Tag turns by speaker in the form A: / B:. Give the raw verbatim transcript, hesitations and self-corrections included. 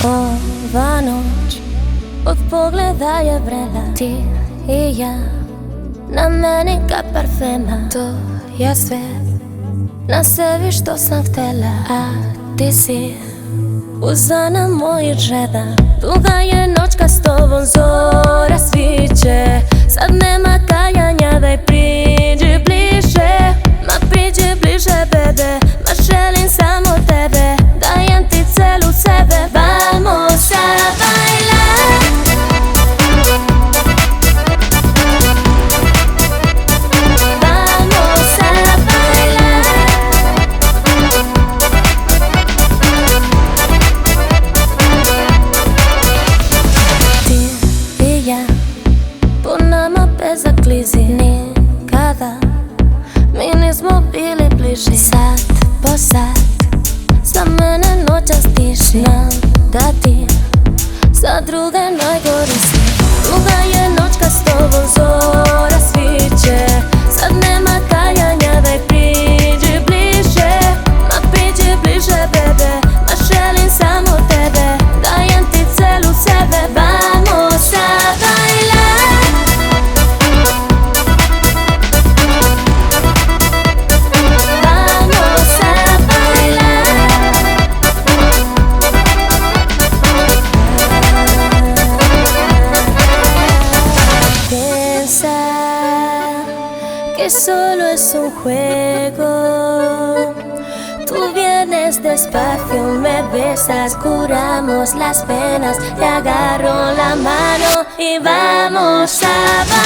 A: Ova noć od pogleda je vrela, ti i ja, na meni ka parfema. To je sve na sebi što sam htela, a ti si uzana mojih želja. Duga je noć kad s tobom zora sviće, sad nema kajanja, daj priđi bliže. Ma priđi bliže, bebe, ma želim samo tebe, dajem ti celu sebe. Vamos a bailar, vamos a bailar. Ti i ja, po nama bez zaklizi nikada mi nismo bili bliži. Sat po sat za mene noćas tiši, znam da ti za druge najgori si. Duga je noć kad s tobom zora sviće, sad nema kajanja, daj priđi bliže. Ma priđi bliže, bebe, ma želim samo tebe, dajem ti celu sebe. Vamos a bailar, vamos a bailar. Piensa que solo es un juego. Tú vienes despacio, me besas, curamos las penas, te agarro la mano y vamos a bailar.